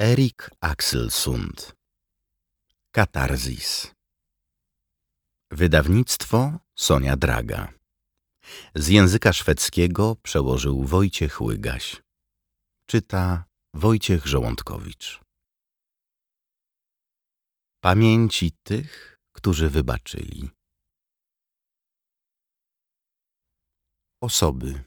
Erik Axelsund. Katarzis. Wydawnictwo Sonia Draga. Z języka szwedzkiego przełożył Wojciech Łygaś. Czyta Wojciech Żołądkowicz. Pamięci tych, którzy wybaczyli. Osoby.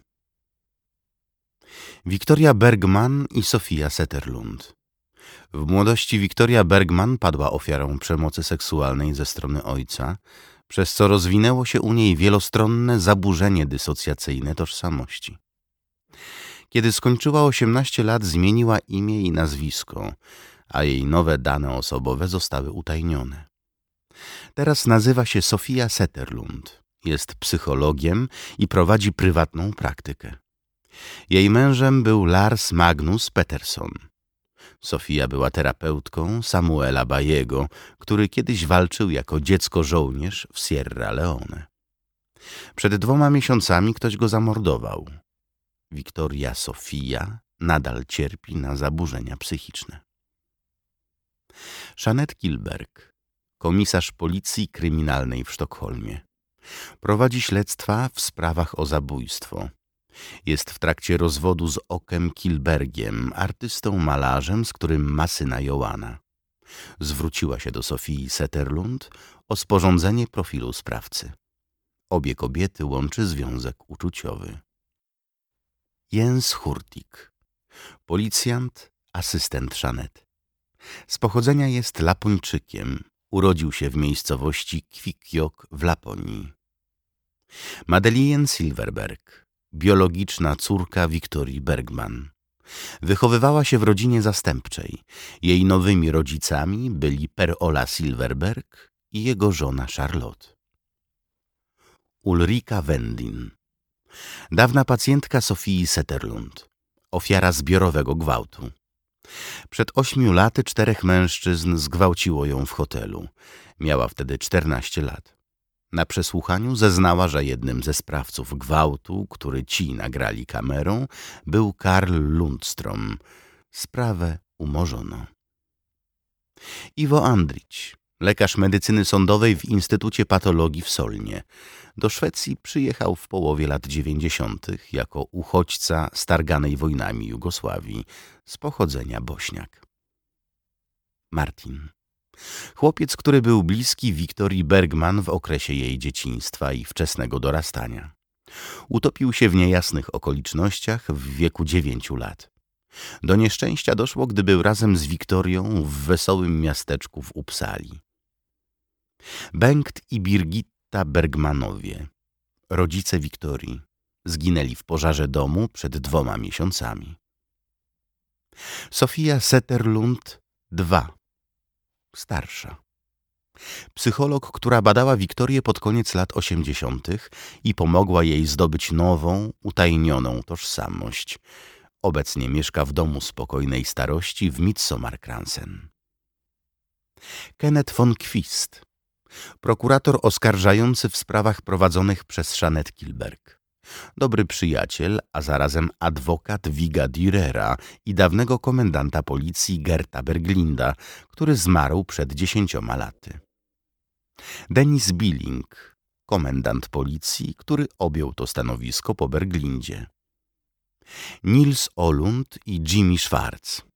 Wiktoria Bergman i Sofia Zetterlund. W młodości Wiktoria Bergman padła ofiarą przemocy seksualnej ze strony ojca, przez co rozwinęło się u niej wielostronne zaburzenie dysocjacyjne tożsamości. Kiedy skończyła 18 lat, zmieniła imię i nazwisko, a jej nowe dane osobowe zostały utajnione. Teraz nazywa się Sofia Zetterlund, jest psychologiem i prowadzi prywatną praktykę. Jej mężem był Lars Magnus Peterson. Sofia była terapeutką Samuela Bayego, który kiedyś walczył jako dziecko-żołnierz w Sierra Leone. Przed 2 miesiącami ktoś go zamordował. Wiktoria Sofia nadal cierpi na zaburzenia psychiczne. Jeanette Kihlberg, komisarz policji kryminalnej w Sztokholmie. Prowadzi śledztwa w sprawach o zabójstwo. Jest w trakcie rozwodu z Åke Kihlbergiem, artystą malarzem, z którym ma syna Joana. Zwróciła się do Sofii Zetterlund o sporządzenie profilu sprawcy. Obie kobiety łączy związek uczuciowy. Jens Hurtig, policjant, asystent Jeanette. Z pochodzenia jest Lapończykiem. Urodził się w miejscowości Kvikkjokk w Laponii. Madeleine Silverberg, biologiczna córka Wiktorii Bergman. Wychowywała się w rodzinie zastępczej. Jej nowymi rodzicami byli Per-Ola Silverberg i jego żona Charlotte. Ulrika Wendin, dawna pacjentka Sofii Zetterlund, ofiara zbiorowego gwałtu. Przed 8 laty 4 mężczyzn zgwałciło ją w hotelu. Miała wtedy 14 lat. Na przesłuchaniu zeznała, że jednym ze sprawców gwałtu, który ci nagrali kamerą, był Karl Lundström. Sprawę umorzono. Ivo Andrić, lekarz medycyny sądowej w Instytucie Patologii w Solnie. Do Szwecji przyjechał w połowie lat 90. jako uchodźca starganej wojnami Jugosławii, z pochodzenia Bośniak. Martin. Chłopiec, który był bliski Wiktorii Bergman w okresie jej dzieciństwa i wczesnego dorastania. Utopił się w niejasnych okolicznościach w wieku 9 lat. Do nieszczęścia doszło, gdy był razem z Wiktorią w wesołym miasteczku w Uppsali. Bengt i Birgitta Bergmanowie, rodzice Wiktorii, zginęli w pożarze domu przed 2 miesiącami. Sofia Zetterlund II, starsza. Psycholog, która badała Wiktorię pod koniec lat 80. i pomogła jej zdobyć nową, utajnioną tożsamość. Obecnie mieszka w domu spokojnej starości w Midsommarkransen. Kenneth von Quist, prokurator oskarżający w sprawach prowadzonych przez Jeanette Kihlberg. Dobry przyjaciel, a zarazem adwokat Viga Dürera i dawnego komendanta policji Gerta Berglinda, który zmarł przed 10 laty. Dennis Billing, komendant policji, który objął to stanowisko po Berglindzie. Nils Olund i Jimmy Schwartz,